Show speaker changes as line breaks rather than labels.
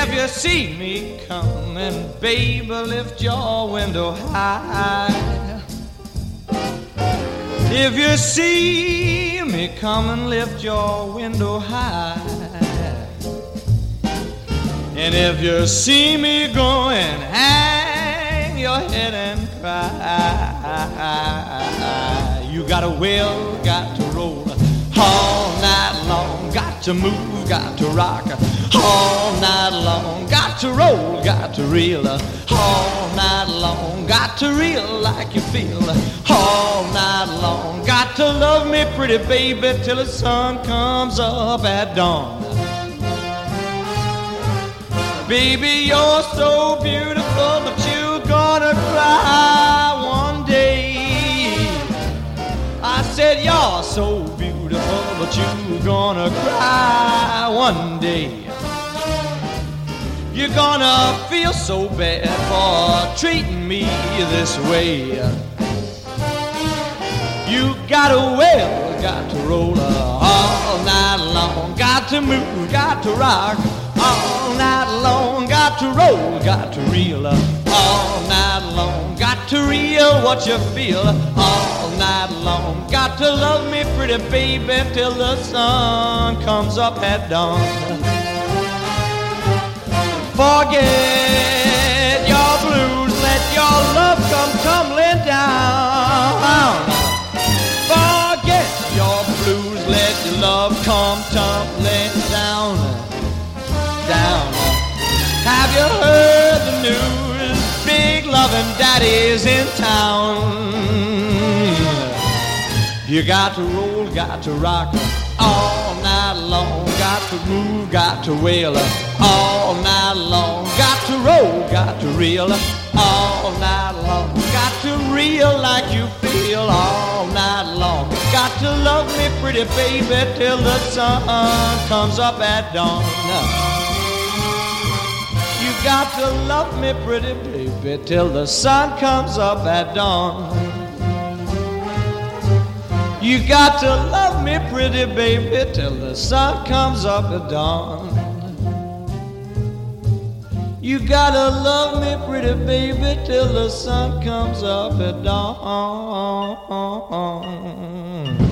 If you see me coming, baby, lift your window high. If you see me coming, lift your window high. And if you see me going, hang your head and cry. You got to will, got to roll all night long. Got to move, got to rock all night long. Got to roll, got to reel all night long. Got to reel like you feel all night long. Got to love me pretty baby till the sun comes up at dawn. Baby, you're so beautiful, but you're gonna cry one day. I said you're so beautiful, but you're gonna cry one day. You're gonna feel so bad for treating me this way. You gotta wail, got to roll all night long. Got to move, got to rock all night long. Got to roll, got to reel all night long. Got to reel what you feel all night long. Got to love me pretty baby till the sun comes up at dawn. Forget your blues, let your love come tumbling down. Forget your blues, let your love come tumbling down. Down. Have you heard the news? Big loving daddy's in town. You got to roll, got to rock all night long. Got to move, got to wail all night long. Got to roll, got to reel all night long. Got to reel like you feel all night long. Got to love me pretty baby till the sun comes up at dawn. You got to love me pretty baby till the sun comes up at dawn. You got to love me pretty baby till the sun comes up at dawn. You gotta love me pretty baby till the sun comes up at dawn.